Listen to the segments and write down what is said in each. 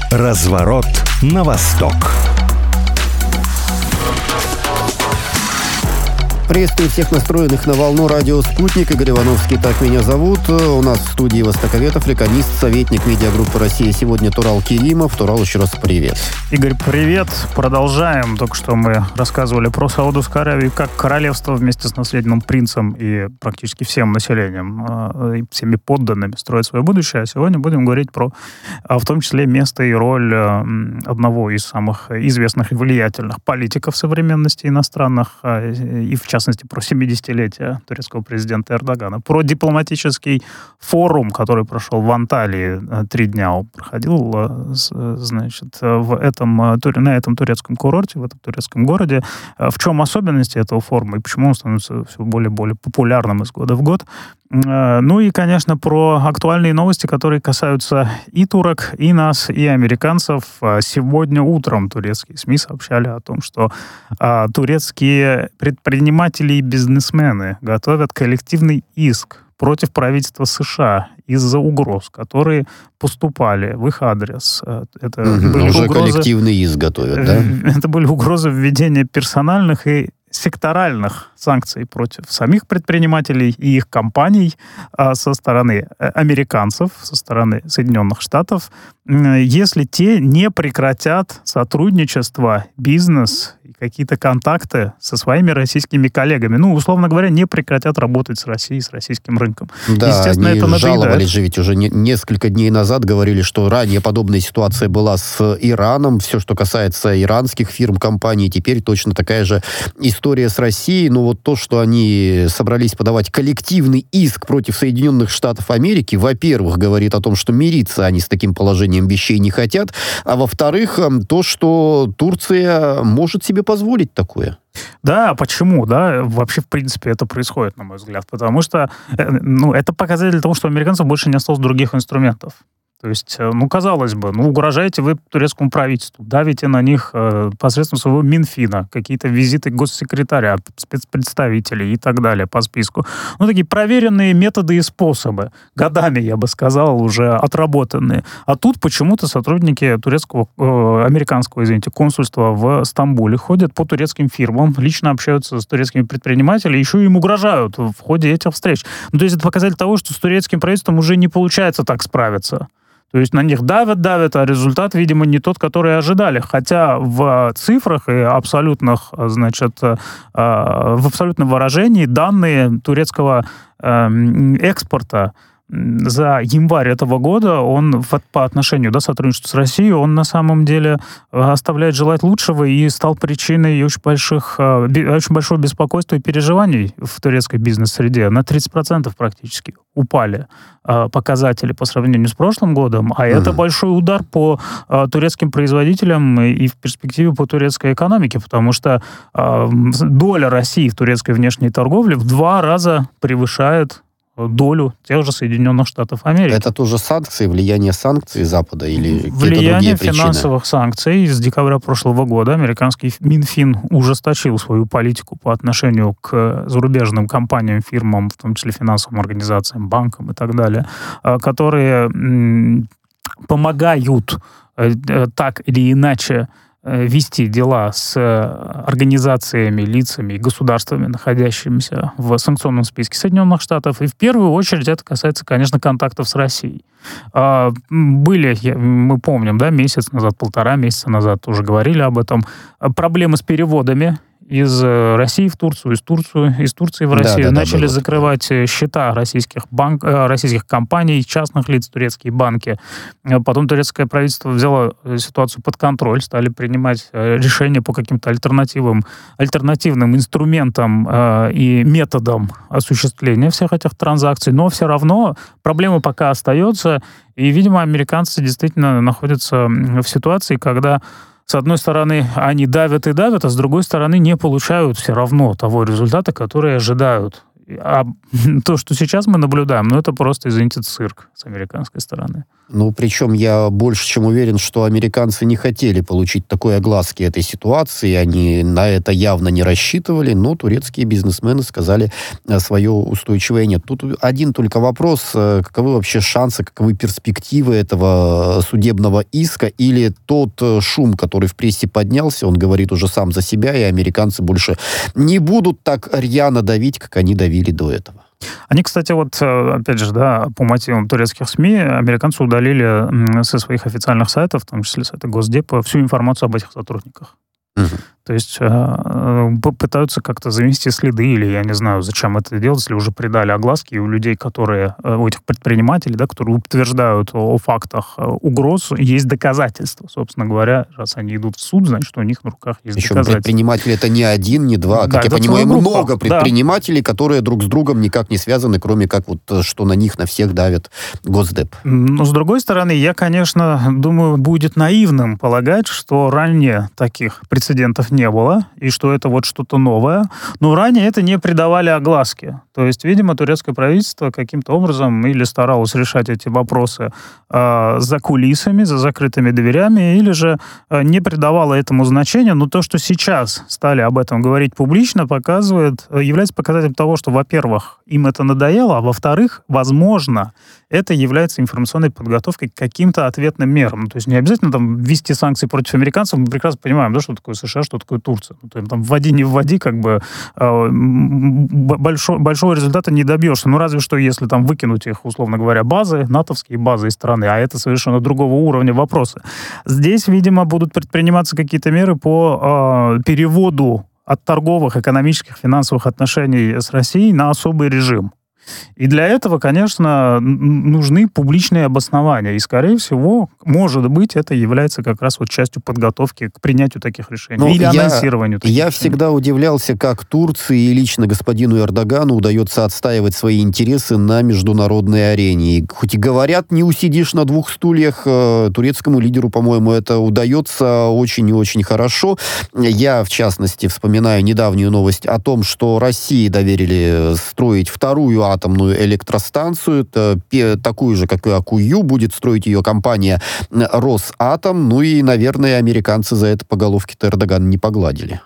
Разворот на восток. Приветствую всех настроенных на волну радио «Спутник». Игорь Ивановский, так меня зовут. У нас в студии востоковед, африканист, советник медиагруппы «Россия». Сегодня Турал Керимов. Турал, еще раз привет. Игорь, привет. Продолжаем. Только что мы рассказывали про Саудовскую Аравию, как королевство вместе с наследным принцем и практически всем населением, и всеми подданными строит свое будущее. А сегодня будем говорить про, в том числе, место и роль одного из самых известных и влиятельных политиков современности иностранных, и в частности, про 70-летие турецкого президента Эрдогана, про дипломатический форум, который прошел в Анталии 3 дня, он проходил, значит, на этом турецком курорте, в этом турецком городе. В чем особенности этого форума и почему он становится все более и более популярным из года в год. Ну и, конечно, про актуальные новости, которые касаются и турок, и нас, и американцев. Сегодня утром турецкие СМИ сообщали о том, что турецкие предприниматели и бизнесмены готовят коллективный иск против правительства США из-за угроз, которые поступали в их адрес. Это были уже угрозы, коллективный иск готовят, да? Это были угрозы введения персональных и секторальных санкций против самих предпринимателей и их компаний со стороны американцев, со стороны Соединенных Штатов, если те не прекратят сотрудничество, бизнес и какие-то контакты со своими российскими коллегами. Ну, условно говоря, не прекратят работать с Россией, с российским рынком. Да, естественно, они это жаловались же, ведь уже несколько дней назад говорили, что ранее подобная ситуация была с Ираном. Все, что касается иранских фирм, компаний, теперь точно такая же история с Россией. Но вот то, что они собрались подавать коллективный иск против Соединенных Штатов Америки, во-первых, говорит о том, что мириться они с таким положением вещей не хотят, а во-вторых, то, что Турция может себе позволить такое. Да, почему? Да, вообще, в принципе, это происходит, на мой взгляд, потому что, это показатель того, что у американцев больше не осталось других инструментов. То есть, казалось бы, угрожаете вы турецкому правительству, давите на них посредством своего Минфина, какие-то визиты госсекретаря, спецпредставителей и так далее по списку. Такие проверенные методы и способы, годами, я бы сказал, уже отработанные. А тут почему-то сотрудники американского консульства в Стамбуле ходят по турецким фирмам, лично общаются с турецкими предпринимателями, еще им угрожают в ходе этих встреч. То есть это показатель того, что с турецким правительством уже не получается так справиться. То есть на них давят, а результат, видимо, не тот, который ожидали. Хотя в цифрах и абсолютных, в абсолютном выражении данные турецкого экспорта за январь этого года, он по отношению к сотрудничеству с Россией, он на самом деле оставляет желать лучшего и стал причиной очень большого беспокойства и переживаний в турецкой бизнес-среде. На 30% практически упали показатели по сравнению с прошлым годом, а это большой удар по турецким производителям и в перспективе по турецкой экономике, потому что доля России в турецкой внешней торговле в 2 раза превышает долю тех же Соединенных Штатов Америки. Это тоже санкции, влияние санкций Запада или какие-то влияние другие причины? Финансовых санкций. С декабря прошлого года американский Минфин ужесточил свою политику по отношению к зарубежным компаниям, фирмам, в том числе финансовым организациям, банкам и так далее, которые помогают так или иначе вести дела с организациями, лицами и государствами, находящимися в санкционном списке Соединенных Штатов. И в первую очередь это касается, конечно, контактов с Россией. Мы помним, месяц назад, 1,5 месяца назад уже говорили об этом, проблемы с переводами из России в Турцию, из Турции в Россию. Начали закрывать счета российских компаний, частных лиц, турецкие банки. Потом турецкое правительство взяло ситуацию под контроль, стали принимать решения по каким-то альтернативным инструментам и методам осуществления всех этих транзакций. Но все равно проблема пока остается. И, видимо, американцы действительно находятся в ситуации, когда с одной стороны, они давят и давят, а с другой стороны, не получают все равно того результата, который ожидают. А то, что сейчас мы наблюдаем, это просто, извините, цирк с американской стороны. Причем я больше чем уверен, что американцы не хотели получить такой огласки этой ситуации, они на это явно не рассчитывали, но турецкие бизнесмены сказали свое устойчивое нет. Тут один только вопрос, каковы вообще шансы, каковы перспективы этого судебного иска, или тот шум, который в прессе поднялся, он говорит уже сам за себя, и американцы больше не будут так рьяно давить, как они давили до этого. Они, кстати, опять же, по мотивам турецких СМИ, американцы удалили со своих официальных сайтов, в том числе сайта Госдепа, всю информацию об этих сотрудниках. То есть пытаются как-то завести следы, или я не знаю, зачем это делать, если уже придали огласки, и у людей, у этих предпринимателей, которые утверждают о фактах угроз, есть доказательства. Собственно говоря, раз они идут в суд, значит, у них на руках есть доказательства. Предприниматели это не один, не два, как я понимаю, много предпринимателей, которые друг с другом никак не связаны, кроме как что на них, на всех давит Госдеп. Но, с другой стороны, я, конечно, думаю, будет наивным полагать, что ранее таких прецедентов не было, и что это что-то новое. Но ранее это не придавали огласки. То есть, видимо, турецкое правительство каким-то образом или старалось решать эти вопросы за кулисами, за закрытыми дверями, или же не придавало этому значения. Но то, что сейчас стали об этом говорить публично, является показателем того, что, во-первых, им это надоело, а во-вторых, возможно, это является информационной подготовкой к каким-то ответным мерам. То есть не обязательно ввести санкции против американцев. Мы прекрасно понимаем, что такое США, что такое Турция. Вводи, не вводи, большого результата не добьешься. Разве что, если выкинуть их, условно говоря, базы, натовские базы из страны, а это совершенно другого уровня вопросы. Здесь, видимо, будут предприниматься какие-то меры по переводу от торговых, экономических, финансовых отношений с Россией на особый режим. И для этого, конечно, нужны публичные обоснования. И, скорее всего, может быть, это является как раз частью подготовки к принятию таких решений. Или анонсированию таких решений. Я всегда удивлялся, как Турции и лично господину Эрдогану удается отстаивать свои интересы на международной арене. И хоть и говорят, не усидишь на двух стульях, турецкому лидеру, по-моему, это удается очень и очень хорошо. Я, в частности, вспоминаю недавнюю новость о том, что России доверили строить вторую атомную электростанцию, такую же, как и Акую, будет строить ее компания Росатом, и, наверное, американцы за это по головке-то Эрдогана не погладили.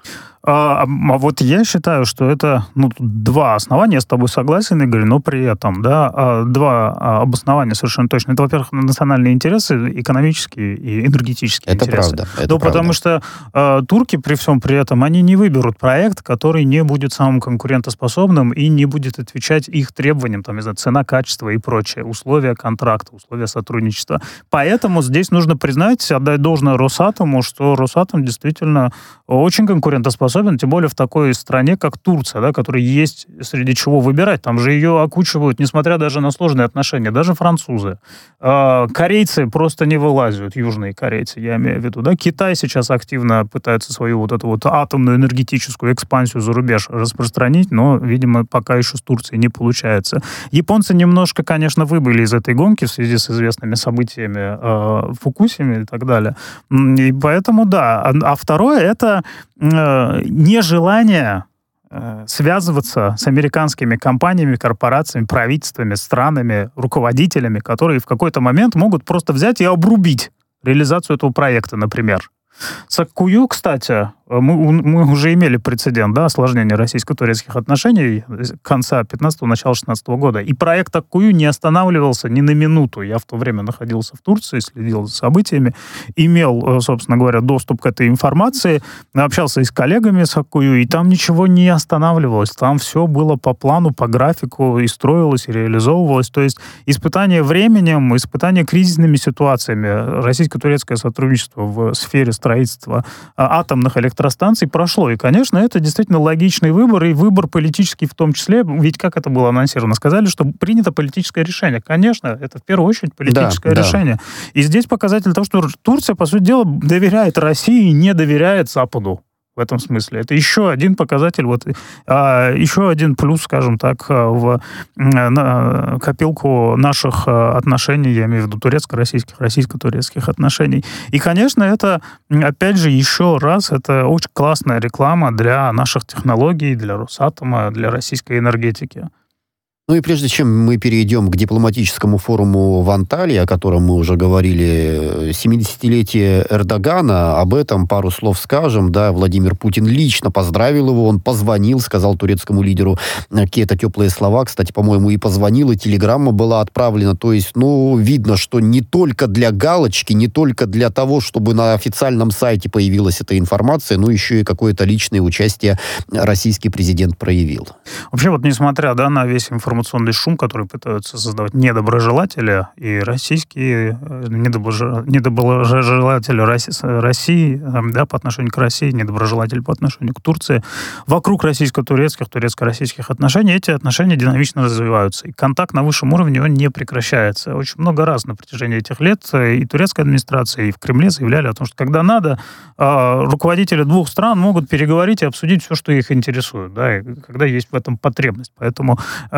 Я считаю, что это два основания, я с тобой согласен, Игорь, но при этом два обоснования совершенно точно. Это, во-первых, национальные интересы, экономические и энергетические интересы. Это правда. Потому что турки при всем при этом, они не выберут проект, который не будет самым конкурентоспособным и не будет отвечать их требованиям, цена, качество и прочее, условия контракта, условия сотрудничества. Поэтому здесь нужно признать, отдать должное Росатому, что Росатом действительно очень конкурентоспособен, тем более в такой стране, как Турция, которой есть среди чего выбирать. Там же ее окучивают, несмотря даже на сложные отношения, даже французы. Корейцы просто не вылазят, южные корейцы, я имею в виду. Китай сейчас активно пытается свою эту атомную энергетическую экспансию за рубеж распространить, но, видимо, пока еще с Турцией не получается. Японцы немножко, конечно, выбыли из этой гонки в связи с известными событиями в Фукусиме и так далее. И поэтому, А второе, это нежелание связываться с американскими компаниями, корпорациями, правительствами, странами, руководителями, которые в какой-то момент могут просто взять и обрубить реализацию этого проекта, например. С Акую, кстати, мы уже имели прецедент, осложнения российско-турецких отношений конца 15-го, начала 16-го года. И проект Акую не останавливался ни на минуту. Я в то время находился в Турции, следил за событиями, имел, собственно говоря, доступ к этой информации, общался и с коллегами с Акую, и там ничего не останавливалось. Там все было по плану, по графику, и строилось, и реализовывалось. То есть испытание временем, испытание кризисными ситуациями, российско-турецкое сотрудничество в сфере строительства атомных электростанций прошло. И, конечно, это действительно логичный выбор, и выбор политический в том числе. Ведь как это было анонсировано? Сказали, что принято политическое решение. Конечно, это в первую очередь политическое решение. И здесь показатель того, что Турция, по сути дела, доверяет России и не доверяет Западу. в этом смысле. Это еще один показатель, еще один плюс, скажем так, в копилку наших отношений, я имею в виду турецко-российских, российско-турецких отношений. И, конечно, это, опять же, еще раз, это очень классная реклама для наших технологий, для Росатома, для российской энергетики. Ну и прежде чем мы перейдем к дипломатическому форуму в Анталии, о котором мы уже говорили, 70-летие Эрдогана, об этом пару слов скажем. Да, Владимир Путин лично поздравил его, он позвонил, сказал турецкому лидеру какие-то теплые слова. Кстати, по-моему, и позвонил, и телеграмма была отправлена. То есть, видно, что не только для галочки, не только для того, чтобы на официальном сайте появилась эта информация, но еще и какое-то личное участие российский президент проявил. Вообще, несмотря на весь информационный шум, который пытаются создавать недоброжелатели, и российские недоброжелатели России, по отношению к России, недоброжелатели по отношению к Турции, вокруг российско-турецких, турецко-российских отношений, эти отношения динамично развиваются. И контакт на высшем уровне, он не прекращается. Очень много раз на протяжении этих лет и турецкая администрация, и в Кремле заявляли о том, что когда надо, руководители двух стран могут переговорить и обсудить все, что их интересует, и когда есть в этом потребность. Поэтому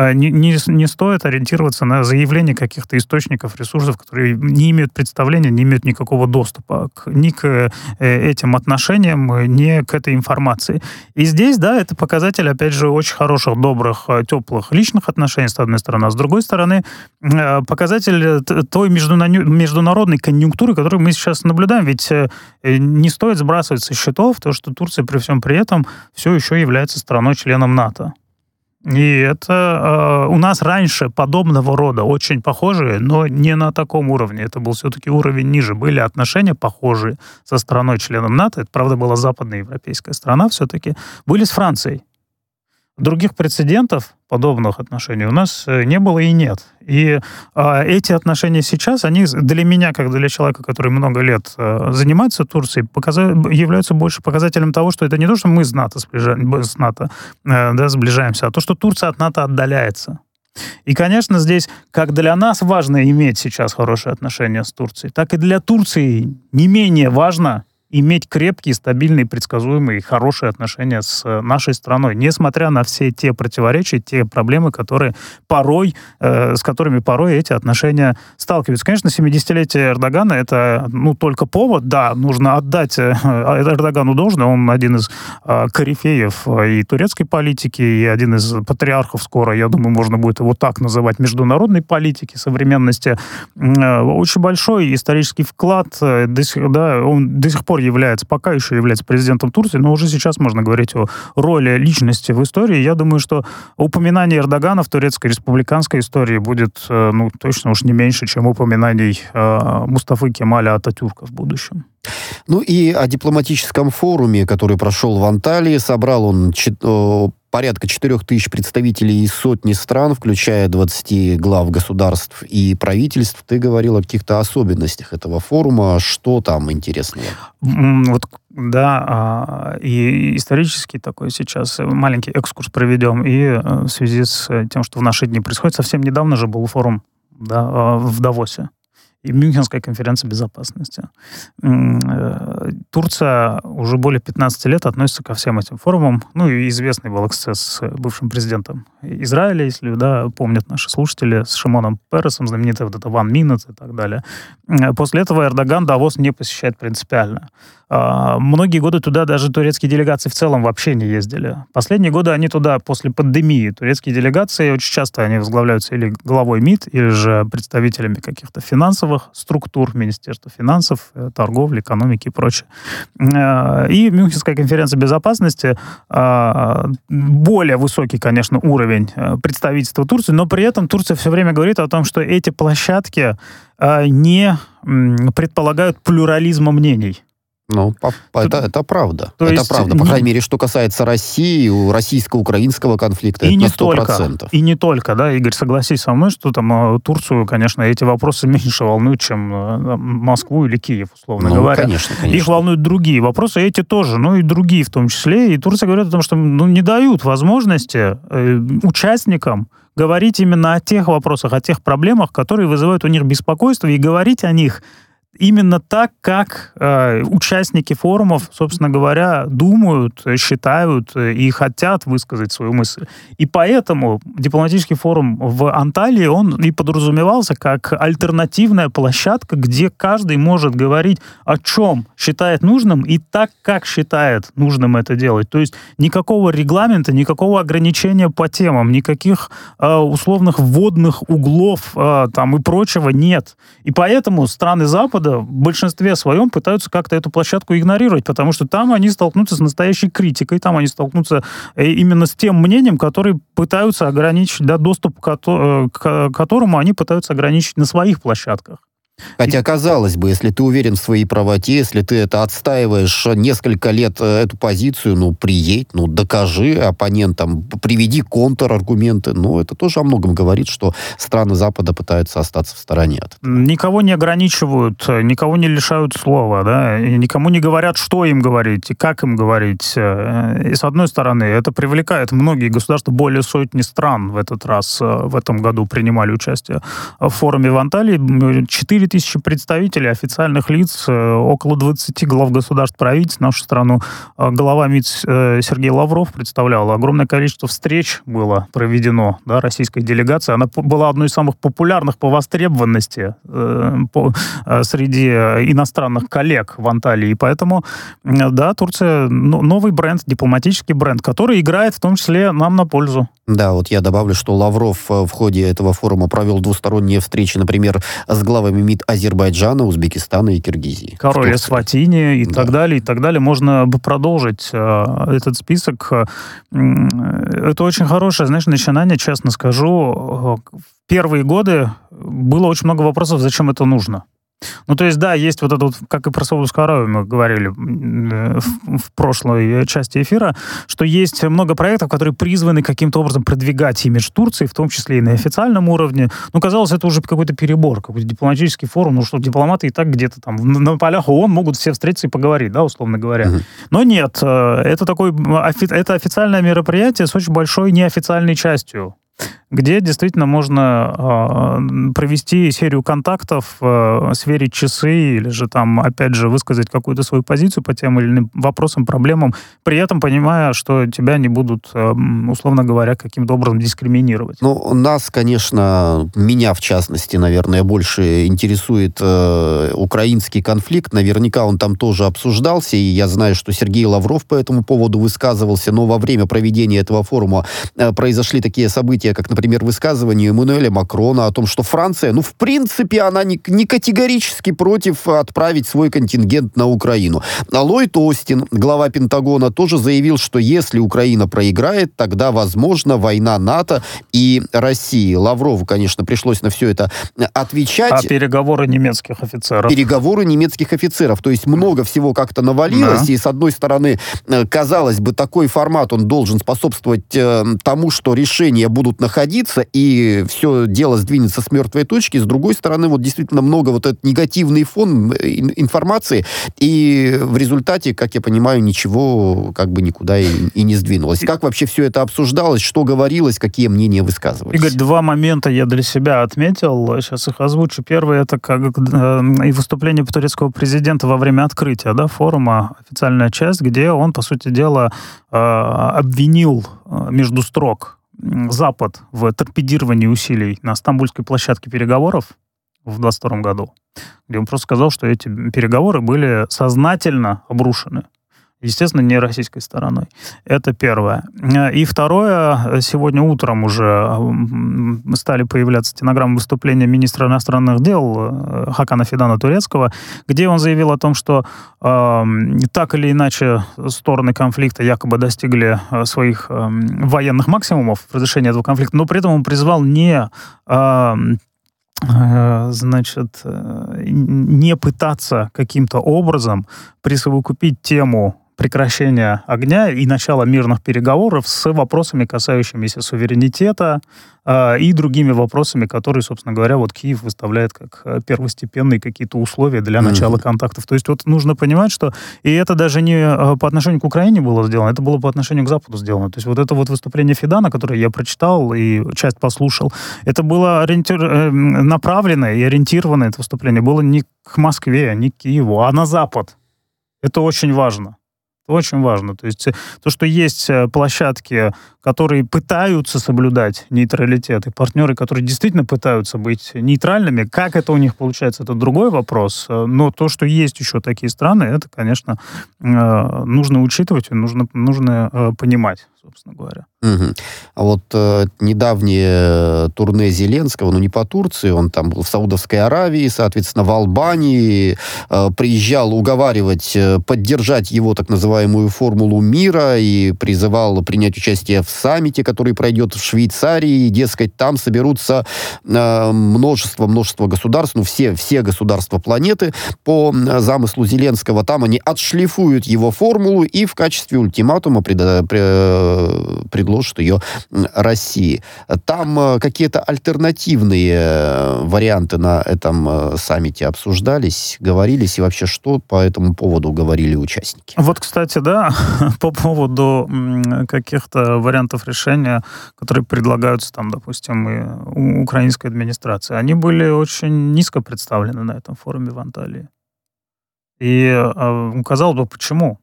не стоит ориентироваться на заявления каких-то источников, ресурсов, которые не имеют представления, не имеют никакого доступа ни к этим отношениям, ни к этой информации. И здесь, это показатель, опять же, очень хороших, добрых, теплых личных отношений, с одной стороны, а с другой стороны, показатель той международной конъюнктуры, которую мы сейчас наблюдаем. Ведь не стоит сбрасывать со счетов то, что Турция при всем при этом все еще является страной-членом НАТО. И это у нас раньше подобного рода, очень похожие, но не на таком уровне. Это был все-таки уровень ниже. Были отношения похожие со страной-членом НАТО. Это, правда, была западноевропейская страна все-таки. Были с Францией. Других прецедентов подобных отношений у нас не было и нет. И эти отношения сейчас, они для меня, как для человека, который много лет занимается Турцией, являются больше показателем того, что это не то, что мы с НАТО сближаемся, а то, что Турция от НАТО отдаляется. И, конечно, здесь, как для нас важно иметь сейчас хорошие отношения с Турцией, так и для Турции не менее важно иметь крепкие, стабильные, предсказуемые, хорошие отношения с нашей страной, несмотря на все те противоречия, те проблемы, с которыми порой эти отношения сталкиваются. Конечно, 70-летие Эрдогана — это только повод. Да, нужно отдать Эрдогану должное. Он один из корифеев и турецкой политики, и один из патриархов скоро, я думаю, можно будет его так называть, международной политики, современности. Очень большой исторический вклад. Он до сих пор пока еще является президентом Турции, но уже сейчас можно говорить о роли личности в истории. Я думаю, что упоминание Эрдогана в турецкой республиканской истории будет, точно уж не меньше, чем упоминаний Мустафы Кемаля Ататюрка в будущем. И о дипломатическом форуме, который прошел в Анталии, собрал он порядка 4000 представителей из сотни стран, включая 20 глав государств и правительств. Ты говорил о каких-то особенностях этого форума. Что там интересного? И исторический такой сейчас маленький экскурс проведем. И в связи с тем, что в наши дни происходит, совсем недавно же был форум в Давосе и Мюнхенская конференция безопасности. Турция уже более 15 лет относится ко всем этим форумам. И известный был эксцесс с бывшим президентом Израиля, если помнят наши слушатели, с Шимоном Пересом, знаменитый это One Minute и так далее. После этого Эрдоган Давос не посещает принципиально. Многие годы туда даже турецкие делегации в целом вообще не ездили. Последние годы они туда после пандемии. Турецкие делегации очень часто они возглавляются или главой МИД, или же представителями каких-то финансовых структур, Министерства финансов, торговли, экономики и прочее. И Мюнхенская конференция безопасности более высокий, конечно, уровень представительства Турции, но при этом Турция все время говорит о том, что эти площадки не предполагают плюрализма мнений. Это правда. Это правда. По крайней мере, что касается России, российско-украинского конфликта, это на 100%. И не только, Игорь, согласись со мной, что там Турцию, конечно, эти вопросы меньше волнуют, чем Москву или Киев, условно говоря. Конечно. Их волнуют другие вопросы, эти тоже, и другие в том числе. И Турция говорит о том, что не дают возможности участникам говорить именно о тех вопросах, о тех проблемах, которые вызывают у них беспокойство, и говорить о них именно так, как участники форумов, собственно говоря, думают, считают и хотят высказать свою мысль. И поэтому дипломатический форум в Анталии, он и подразумевался как альтернативная площадка, где каждый может говорить, о чем считает нужным и так, как считает нужным это делать. То есть никакого регламента, никакого ограничения по темам, никаких условных вводных углов там и прочего нет. И поэтому страны Запада в большинстве своем пытаются как-то эту площадку игнорировать, потому что там они столкнутся с настоящей критикой, там они столкнутся именно с тем мнением, которое пытаются ограничить, да, доступ к которому они пытаются ограничить на своих площадках. Хотя, казалось бы, если ты уверен в своей правоте, если ты это отстаиваешь несколько лет, эту позицию, ну, приедь, ну, докажи оппонентам, приведи контраргументы. Ну, это тоже о многом говорит, что страны Запада пытаются остаться в стороне от этого. Никого не ограничивают, никого не лишают слова, да, и никому не говорят, что им говорить и как им говорить. И, с одной стороны, это привлекает многие государства, более сотни стран в этот раз, в этом году принимали участие в форуме в Анталии. 4 тысячи представителей, официальных лиц, около 20 глав государств, правительств. Нашу страну глава МИД Сергей Лавров представлял. Огромное количество встреч было проведено, да, российской делегации. Она была одной из самых популярных по востребованности среди иностранных коллег в Анталии. И поэтому, да, Турция новый бренд, дипломатический бренд, который играет в том числе нам на пользу. Да, вот я добавлю, что Лавров в ходе этого форума провел двусторонние встречи, например, с главами МИД Азербайджана, Узбекистана и Киргизии. Король Эсватини и так далее, и так далее. Можно бы продолжить этот список. Это очень хорошее, знаешь, начинание, честно скажу. В первые годы было очень много вопросов, зачем это нужно. Ну, то есть, да, есть вот это вот, как и про Саудовскую Аравию мы говорили в прошлой части эфира, что есть много проектов, которые призваны каким-то образом продвигать имидж Турции, в том числе и на официальном уровне. Ну, казалось, это уже какой-то перебор, какой-то дипломатический форум, ну, что дипломаты и так где-то там на полях ООН могут все встретиться и поговорить, да, условно говоря. Но нет, это это официальное мероприятие с очень большой неофициальной частью, где действительно можно провести серию контактов, сверить часы или же там, опять же, высказать какую-то свою позицию по тем или иным вопросам, проблемам, при этом понимая, что тебя не будут, условно говоря, каким-то образом дискриминировать. Ну, нас, конечно, меня в частности, наверное, больше интересует украинский конфликт. Наверняка он там тоже обсуждался, и я знаю, что Сергей Лавров по этому поводу высказывался, но во время проведения этого форума произошли такие события, как, например, высказывание Эммануэля Макрона о том, что Франция, ну, в принципе, она не категорически против отправить свой контингент на Украину. А Ллойд Остин, глава Пентагона, тоже заявил, что если Украина проиграет, тогда, возможно, война НАТО и России. Лаврову, конечно, пришлось на все это отвечать. А переговоры немецких офицеров? Переговоры немецких офицеров. То есть много всего как-то навалилось, да. И, с одной стороны, казалось бы, такой формат, он должен способствовать тому, что решения будут находиться, и все дело сдвинется с мертвой точки. С другой стороны, вот действительно много вот этот негативный фон информации, и в результате, как я понимаю, ничего как бы никуда и не сдвинулось. Как вообще все это обсуждалось, что говорилось, какие мнения высказывались? Игорь, 2 момента я для себя отметил, сейчас их озвучу. Первый, это как и выступление турецкого президента во время открытия, да, форума, официальная часть, где он, по сути дела, обвинил между строк Запад в торпедировании усилий на Стамбульской площадке переговоров в 2022 году, где он просто сказал, что эти переговоры были сознательно обрушены. Естественно, не российской стороной. Это первое. И второе, сегодня утром уже стали появляться стенограммы выступления министра иностранных дел Хакана Фидана Турецкого, где он заявил о том, что так или иначе стороны конфликта якобы достигли своих военных максимумов в разрешении этого конфликта, но при этом он призвал не пытаться каким-то образом присовокупить тему прекращения огня и начала мирных переговоров с вопросами, касающимися суверенитета и другими вопросами, которые, собственно говоря, вот Киев выставляет как первостепенные какие-то условия для начала контактов. То есть вот нужно понимать, что и это даже не по отношению к Украине было сделано, это было по отношению к Западу сделано. То есть вот это вот выступление Фидана, которое я прочитал и часть послушал, это было направленное и ориентированное это выступление было не к Москве, не к Киеву, а на Запад. Это очень важно. Очень важно. То есть то, что есть площадки, которые пытаются соблюдать нейтралитет, и партнеры, которые действительно пытаются быть нейтральными, как это у них получается, это другой вопрос. Но то, что есть еще такие страны, это, конечно, нужно учитывать и нужно понимать, собственно говоря. А вот недавнее турне Зеленского, не по Турции, он там был в Саудовской Аравии, соответственно, в Албании, приезжал уговаривать, поддержать его так называемую формулу мира и призывал принять участие в саммите, который пройдет в Швейцарии, и, дескать, там соберутся множество государств, все государства планеты по замыслу Зеленского, там они отшлифуют его формулу и в качестве ультиматума предложат ее России. Там какие-то альтернативные варианты на этом саммите обсуждались, говорились, и вообще что по этому поводу говорили участники? Вот, кстати, да, по поводу каких-то вариантов решения, которые предлагаются там, допустим, и украинской администрации, они были очень низко представлены на этом форуме в Анталии. И казалось бы, почему?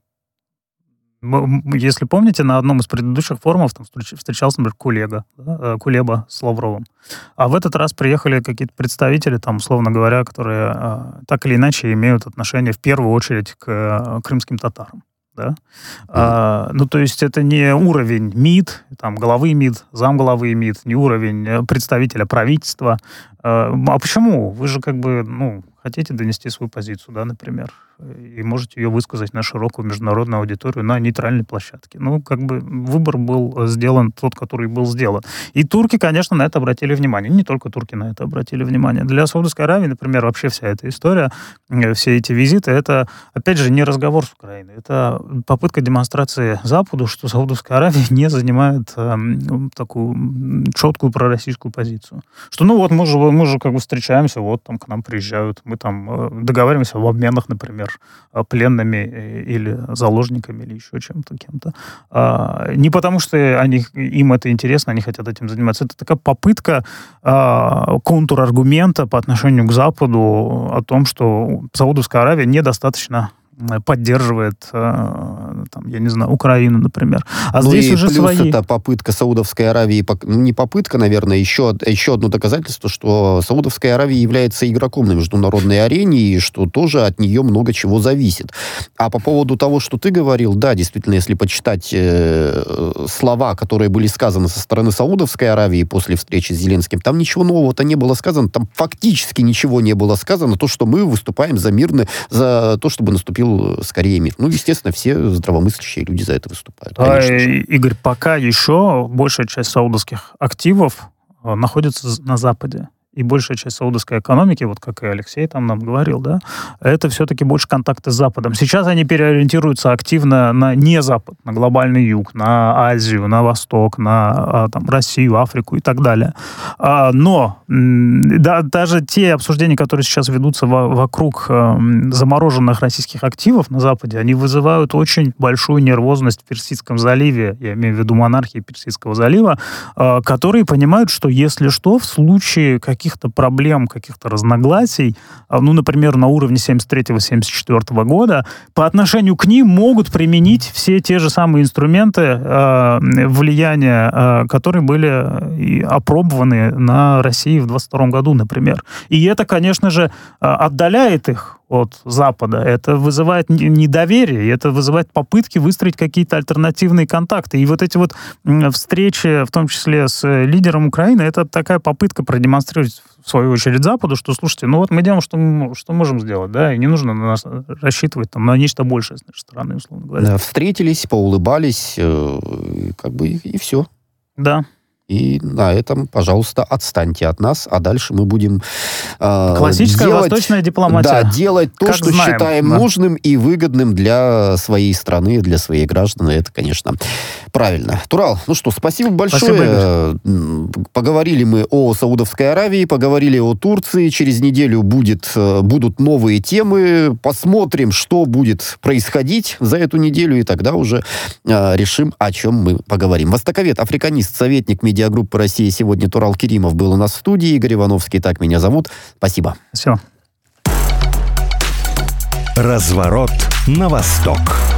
Если помните, на одном из предыдущих форумов там встречался, например, Кулеба с Лавровым. А в этот раз приехали какие-то представители, там, условно говоря, которые так или иначе имеют отношение в первую очередь к крымским татарам. Да? То есть это не уровень МИД, там, главы МИД, замглавы МИД, не уровень представителя правительства. А почему? Вы же хотите донести свою позицию, да, например, и можете ее высказать на широкую международную аудиторию на нейтральной площадке. Выбор был сделан тот, который был сделан. И турки, конечно, на это обратили внимание. Не только турки на это обратили внимание. Для Саудовской Аравии, например, вообще вся эта история, все эти визиты, это, опять же, не разговор с Украиной. Это попытка демонстрации Западу, что Саудовская Аравия не занимает такую четкую пророссийскую позицию. Что, мы же встречаемся, вот там к нам приезжают, мы там договариваемся в обменах, например, пленными или заложниками, или еще чем-то, кем-то. Не потому, что им это интересно, они хотят этим заниматься. Это такая попытка контраргумента по отношению к Западу о том, что Саудовская Аравия недостаточно поддерживает, Украину, например. Здесь и уже плюс это попытка Саудовской Аравии, не попытка, наверное, еще одно доказательство, что Саудовская Аравия является игроком на международной арене, и что тоже от нее много чего зависит. А по поводу того, что ты говорил, да, действительно, если почитать слова, которые были сказаны со стороны Саудовской Аравии после встречи с Зеленским, там ничего нового-то не было сказано, там фактически ничего не было сказано, то, что мы выступаем за то, чтобы наступил скорее мир. Естественно, все здравомыслящие люди за это выступают. Игорь, пока еще большая часть саудовских активов находится на Западе. И большая часть саудовской экономики, вот как и Алексей там нам говорил, да, это все-таки больше контакты с Западом. Сейчас они переориентируются активно на не Запад, на глобальный юг, на Азию, на Восток, на Россию, Африку и так далее. Но даже те обсуждения, которые сейчас ведутся вокруг замороженных российских активов на Западе, они вызывают очень большую нервозность в Персидском заливе, я имею в виду монархии Персидского залива, которые понимают, что если что, в случае каких-то проблем, каких-то разногласий, например, на уровне 73-74 года, по отношению к ним могут применить все те же самые инструменты влияния, которые были опробованы на России в 22 году, например. И это, конечно же, отдаляет их от Запада. Это вызывает недоверие, и это вызывает попытки выстроить какие-то альтернативные контакты. И вот эти вот встречи, в том числе с лидером Украины, это такая попытка продемонстрировать, в свою очередь, Западу, что, слушайте, мы делаем, что можем сделать, да, и не нужно на нас рассчитывать на нечто большее с нашей стороны, условно говоря. Да, встретились, поулыбались, и все. Да. И на этом, пожалуйста, отстаньте от нас, а дальше мы будем классическая восточная дипломатия. Да, делать то, что считаем нужным и выгодным для своей страны, для своих граждан. И это, конечно, правильно. Турал, ну что, спасибо большое. Поговорили мы о Саудовской Аравии, поговорили о Турции. Через неделю будут новые темы. Посмотрим, что будет происходить за эту неделю, и тогда уже решим, о чем мы поговорим. Востоковед, африканист, советник медиагруппы «Россия» сегодня Турал Керимов был у нас в студии. Игорь Ивановский, так меня зовут. Спасибо. Все. Разворот на восток.